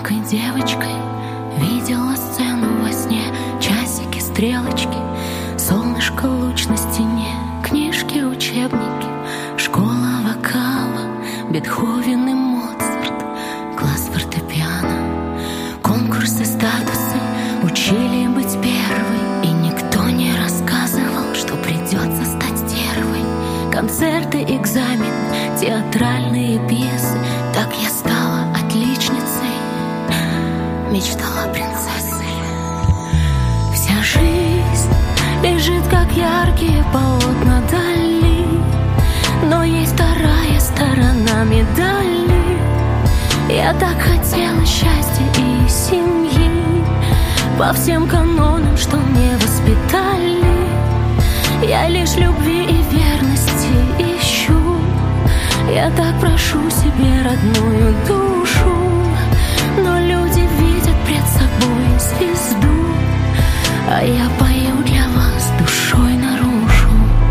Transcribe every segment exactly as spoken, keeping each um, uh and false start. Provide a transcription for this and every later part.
маленькой девочкой видела сцену во сне. Часики, стрелочки, солнышко, луч на стене, книжки, учебники, школа вокала, Бетховен и Моцарт, класс фортепиано. Конкурсы, статусы учили быть первой, и никто не рассказывал, что придется стать стервой. Концерты, экзамен, театральные пьесы. Так я стала отличницей, мечтала принцессой. Вся жизнь лежит, как яркие полотна дали, но есть вторая сторона медали. Я так хотела счастья и семьи, по всем канонам, что мне воспитали. Я лишь любви и верности ищу. Я так прошу себе родную душу, но люди видят пред собой звезду, а я пою для вас душой наружу.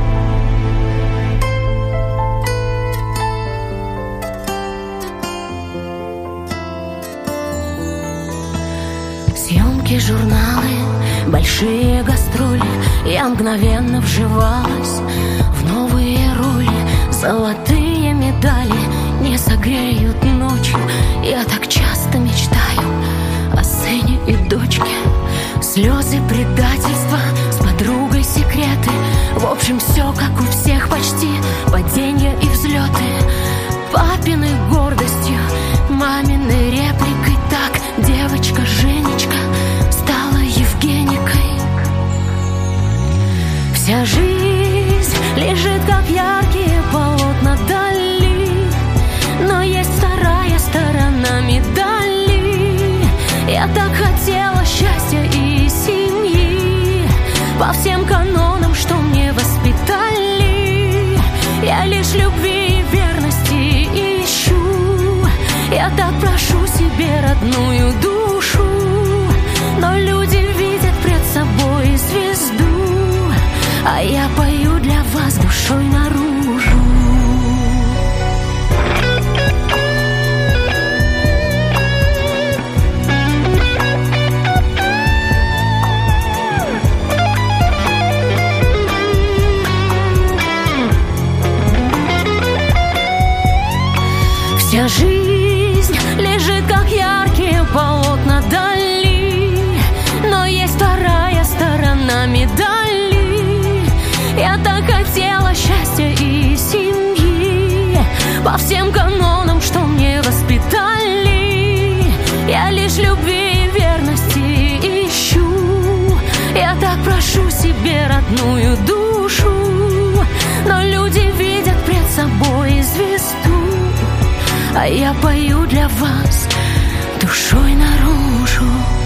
Съемки, журналы, большие гастроли. Я мгновенно вживалась в новые роли. Золотые медали не согреют ночью. Я так часто мечтаю о сыне и дочке. Слезы, предательства, с подругой секреты. В общем, все как у всех почти. Падения и взлеты. Папиной гордостью, маминой репликой. Так девочка Женечка стала Евгеникой. Вся жизнь лежит, как яркие полотна дали, но есть вторая сторона медали. Я так хотела счастья и семьи, по всем канонам, что мне воспитали. Я лишь любви и верности ищу. Я так прошу себе родную душу, но люди видят пред собой звезду, а я пою для вас душой наружу. Вся жизнь лежит, как яркие полотна дали, но есть вторая сторона медали. Я так хотела счастья и семьи, по всем канонам, что мне воспитали. Я лишь любви и верности ищу. Я так прошу себе родную душу, но люди видят пред собой звезду, а я пою для вас душой наружу.